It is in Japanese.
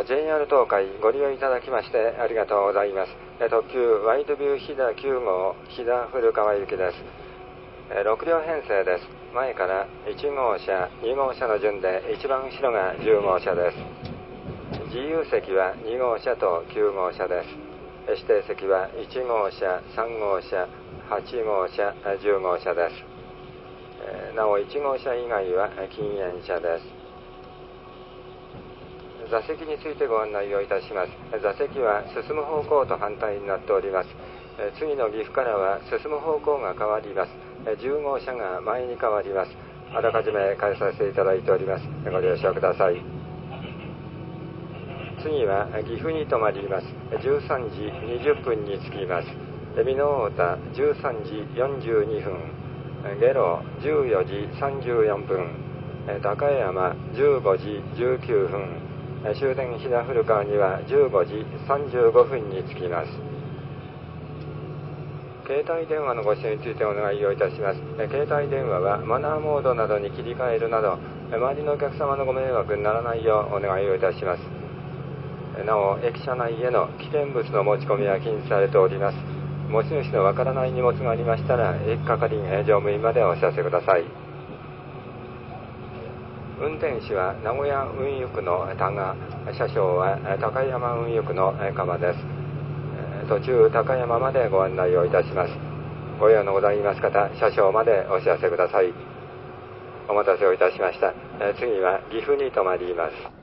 JR 東海ご利用いただきましてありがとうございます。特急ワイドビュー飛騨9号飛騨古川行きです。6両編成です。前から1号車2号車の順で一番後ろが10号車です。自由席は2号車と9号車です。指定席は1号車3号車8号車10号車です。なお1号車以外は禁煙車です。座席についてご案内をいたします。座席は進む方向と反対になっております。次の岐阜からは進む方向が変わります。10号車が前に変わります。あらかじめ変えさせていただいております。ご了承ください。次は岐阜に停まります。13時20分に着きます。美濃太13時42分、下呂14時34分、高山15時19分、終電飛騨古川には15時35分に着きます。携帯電話のご使用についてお願いをいたします。携帯電話はマナーモードなどに切り替えるなど、周りのお客様のご迷惑にならないようお願いをいたします。なお、駅舎内への危険物の持ち込みは禁止されております。持ち主のわからない荷物がありましたら、駅係員乗務員までお知らせください。運転手は名古屋運輸区の多賀、車掌は高山運輸区の鎌です。途中高山までご案内をいたします。ご用のございます方、車掌までお知らせください。お待たせをいたしました。次は岐阜に停まります。